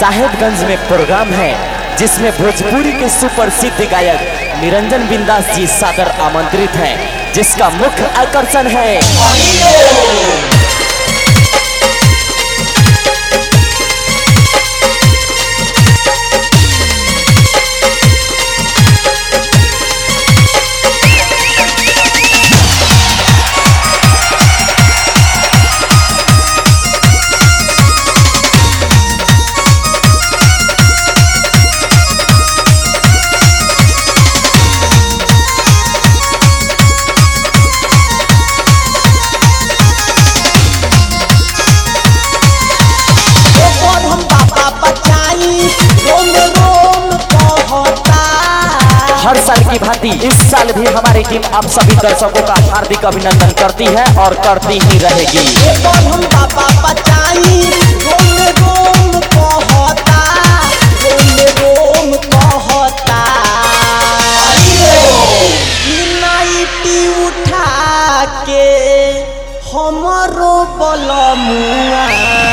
साहेबगंज में प्रोग्राम है जिसमें भोजपुरी के सुप्रसिद्ध गायक निरंजन बिंदास जी सादर आमंत्रित हैं, जिसका मुख्य आकर्षण है हर साल की भांति इस साल भी हमारी टीम आप सभी दर्शकों का हार्दिक अभिनंदन करती है और करती ही रहेगी। उठा के हमरो बलमुआ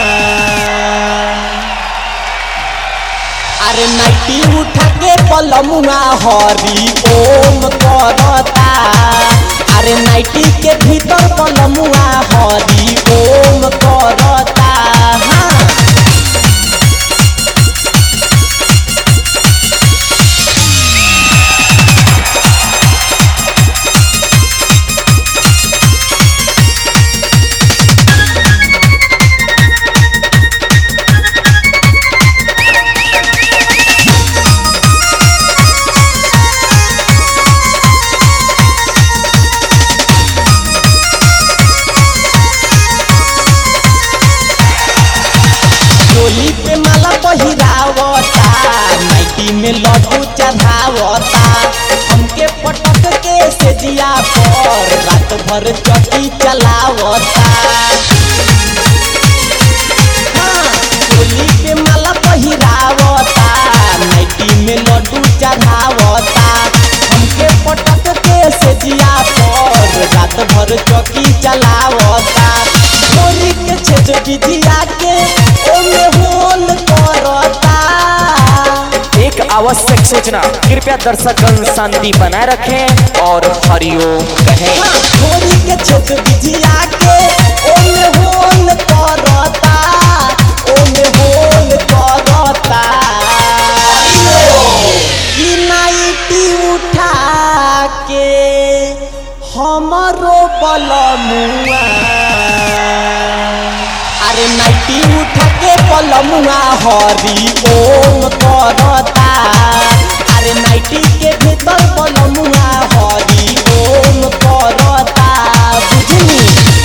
अरे नाइटी उठा के बलमुआ हरि ओम करता। अरे नाइटी के भीतर बलमुआ हरि ओम करता। हाँ। चोली पे माला पहिरावता, नाइटी में लड्डू चढ़ावता, हमके पटक के सेजिया पर रात भर चौकी चलावता। हाँ। चोली पे माला पहिरावता, नाइटी में लड्डू चढ़ावता, हमके पटक के सेजिया पर रात भर चौकी चलावता। चोरी के छेद विधिया के ओमे होल करता। एक आवश्यक सूचना, कृपया दर्शकगण शांति बनाए रखें और हरिओम कहें। हाँ। चोरी के छेद विधिया के ओमे होल करता, ओमे होल करता। कि नाइटी उठा के हमरो बलमुआ अरे नाइटी उठा के बलमुआ हरि ओम करता। अरे नाइटी के भीतर बलमुआ हरि ओम करता। बुझनी।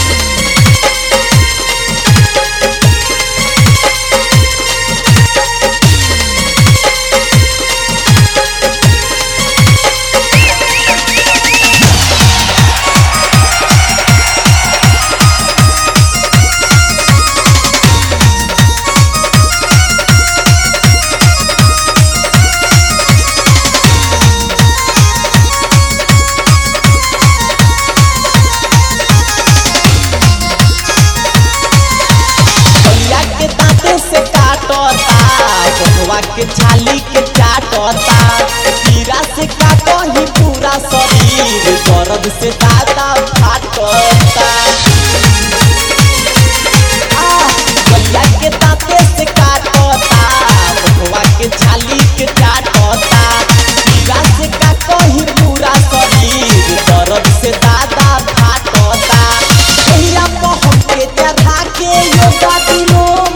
से काटता, बधवा के छाली के चाटता, कीड़ा से काटो ही पूरा शरीर, दर्द से दादा फाटता। गलिया के दांते से काटता, बधवा के छाली के चाटता, कीड़ा से काटो ही पूरा शरीर, दर्द से दादा फाटता। भैया पहन के चढ़ा के योगा दिलोम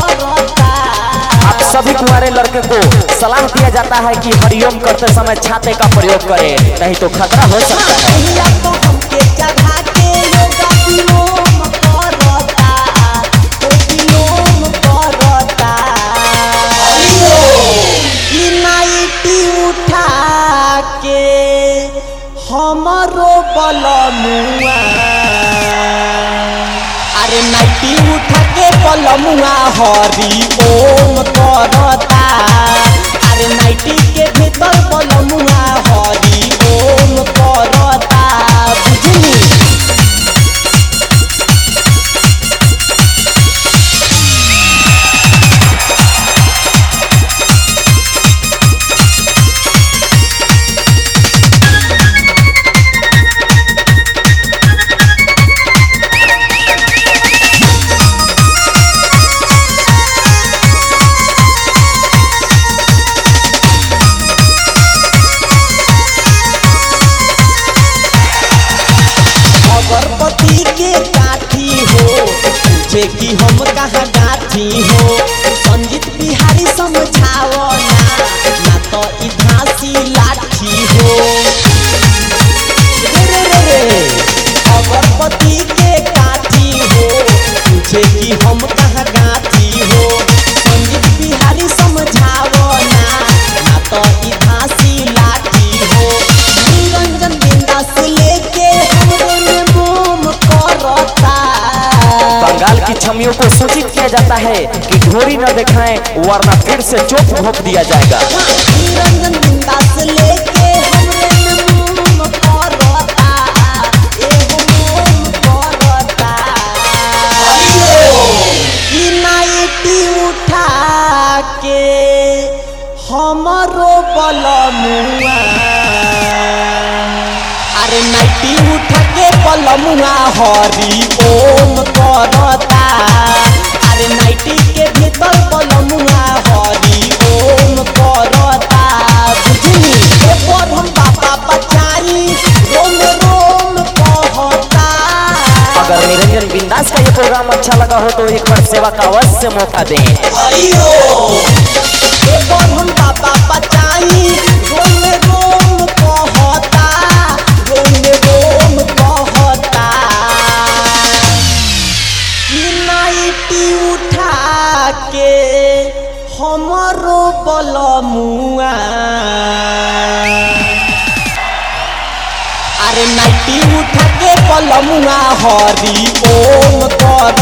सभी कुंवारे लड़के को सलाह दिया जाता है कि हरिओम करते समय छाते का प्रयोग करें, नहीं तो खतरा हो सकता है। भैया तो हमके चढ़ा के योगा दिलोम करता, दिलोम करता। कि नाइटी उठा के हमरो बलमुआ अरे नाइटी उठा के बलमुआ हरि ओम करता। अरे नाइटी के भीतर बलमुआ हरि ओम करता। बुझनी। काठी हो। संजीत बिहारी समझाओ ना तो ई धांसी लाठी हो। रे अगरबत्ती के काठी हो, पूछे कि हम कहाँ गाती हो। संजीत बिहारी समझाओ ना तो ई धांसी लाठी हो। निरंजन बिंदास लेके हमरे में मोम करता। बंगाल की छमियों को सूचित किया जाता है कि ढोरी न दिखाएं वरना फिर से चोप घोंप दिया जाएगा। निरंजन बिंदास लेके हमरे में मोम करता, एगो मोम करता। ई नाइटी उठा के हमरो बलमुआ, अरे नाइटी उठा के बलमुआ हरि ओम करता। अरे नाइटी के भीतर बलमुआ हरि ओम करता। बुझली एपर हम बाबा बचाई रोम रोम कहता। अगर निरंजन बिंदास का ये प्रोग्राम अच्छा लगा हो तो एक बार सेवा का अवश्य मौका दें। एपर हम बाबा बचाई रोम रोम कहता, रोम रोम कहता। नाइटी उठा के हमरो बलमुआ, अरे नाइटी उठा के बलमुआ हरि ओम कर